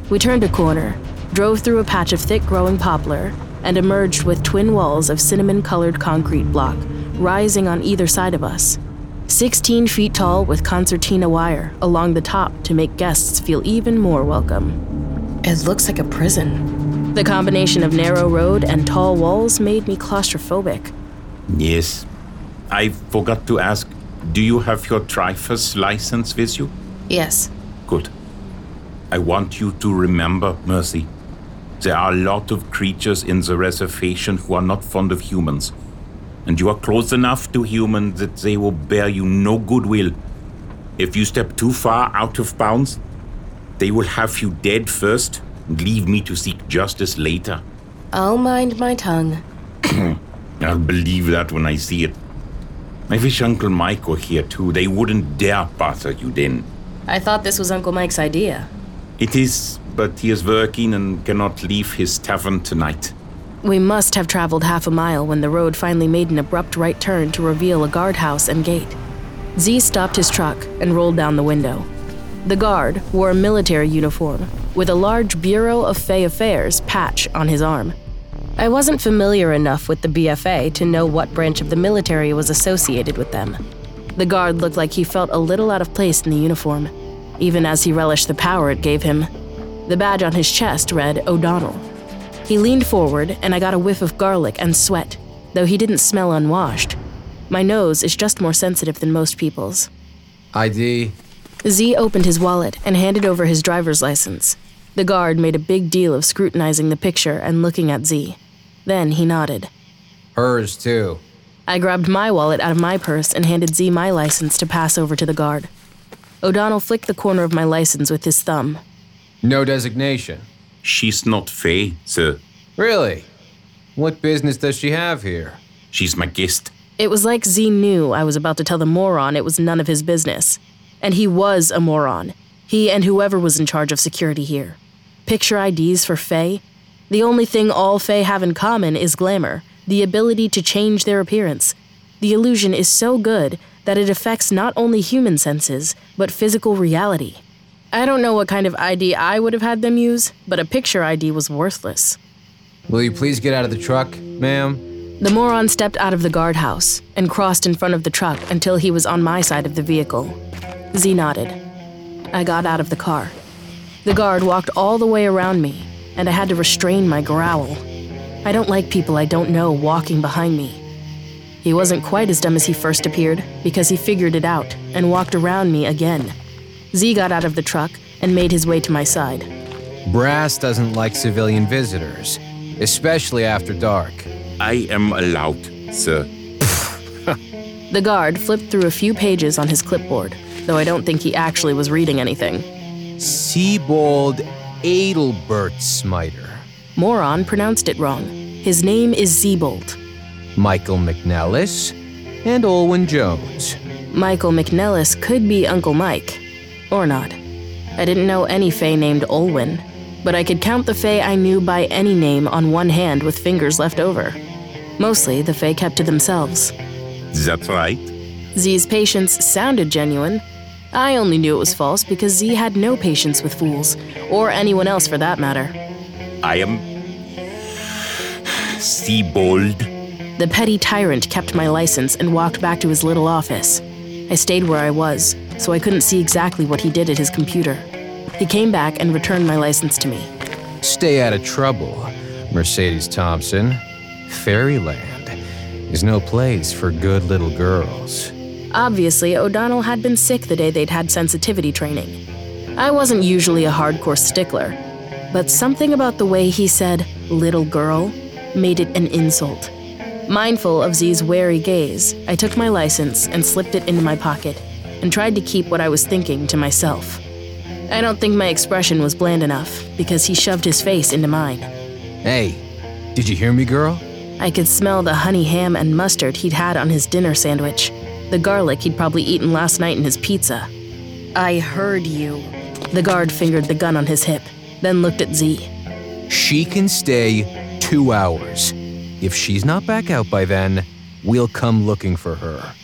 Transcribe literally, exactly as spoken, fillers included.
We turned a corner, drove through a patch of thick-growing poplar, and emerged with twin walls of cinnamon-colored concrete block rising on either side of us. sixteen feet tall with concertina wire along the top to make guests feel even more welcome. It looks like a prison. The combination of narrow road and tall walls made me claustrophobic. Yes. I forgot to ask, do you have your Dreyfus license with you? Yes. Good. I want you to remember, Mercy, there are a lot of creatures in the reservation who are not fond of humans. And you are close enough to humans that they will bear you no goodwill. If you step too far out of bounds, they will have you dead first and leave me to seek justice later. I'll mind my tongue. I'll believe that when I see it. I wish Uncle Mike were here too. They wouldn't dare bother you then. I thought this was Uncle Mike's idea. It is, but he is working and cannot leave his tavern tonight. We must have traveled half a mile when the road finally made an abrupt right turn to reveal a guardhouse and gate. Z stopped his truck and rolled down the window. The guard wore a military uniform with a large Bureau of Fey Affairs patch on his arm. I wasn't familiar enough with the B F A to know what branch of the military was associated with them. The guard looked like he felt a little out of place in the uniform, even as he relished the power it gave him. The badge on his chest read O'Donnell. He leaned forward, and I got a whiff of garlic and sweat, though he didn't smell unwashed. My nose is just more sensitive than most people's. I D. Z opened his wallet and handed over his driver's license. The guard made a big deal of scrutinizing the picture and looking at Z. Then he nodded. Hers, too. I grabbed my wallet out of my purse and handed Z my license to pass over to the guard. O'Donnell flicked the corner of my license with his thumb. No designation. She's not Fey, sir. Really? What business does she have here? She's my guest. It was like Z knew I was about to tell the moron it was none of his business. And he was a moron. He and whoever was in charge of security here. Picture I Ds for Fey? The only thing all Fey have in common is glamour, the ability to change their appearance. The illusion is so good that it affects not only human senses, but physical reality. I don't know what kind of I D I would have had them use, but a picture I D was worthless. Will you please get out of the truck, ma'am? The moron stepped out of the guardhouse and crossed in front of the truck until he was on my side of the vehicle. Z nodded. I got out of the car. The guard walked all the way around me, and I had to restrain my growl. I don't like people I don't know walking behind me. He wasn't quite as dumb as he first appeared, because he figured it out and walked around me again. Z got out of the truck and made his way to my side. Brass doesn't like civilian visitors, especially after dark. I am allowed, sir. The guard flipped through a few pages on his clipboard, though I don't think he actually was reading anything. Siebold Adelbert Smiter. Moron pronounced it wrong. His name is Siebold. Michael McNellis and Olwyn Jones. Michael McNellis could be Uncle Mike. Or not. I didn't know any Fey named Olwyn, but I could count the Fey I knew by any name on one hand with fingers left over. Mostly, the Fey kept to themselves. That's right. Z's patience sounded genuine. I only knew it was false because Z had no patience with fools, or anyone else for that matter. I am... Siebold. The petty tyrant kept my license and walked back to his little office. I stayed where I was, so I couldn't see exactly what he did at his computer. He came back and returned my license to me. Stay out of trouble, Mercedes Thompson. Fairyland is no place for good little girls. Obviously, O'Donnell had been sick the day they'd had sensitivity training. I wasn't usually a hardcore stickler, but something about the way he said, little girl, made it an insult. Mindful of Z's wary gaze, I took my license and slipped it into my pocket and tried to keep what I was thinking to myself. I don't think my expression was bland enough because he shoved his face into mine. Hey, did you hear me, girl? I could smell the honey ham and mustard he'd had on his dinner sandwich, the garlic he'd probably eaten last night in his pizza. I heard you. The guard fingered the gun on his hip, then looked at Z. She can stay two hours. If she's not back out by then, we'll come looking for her.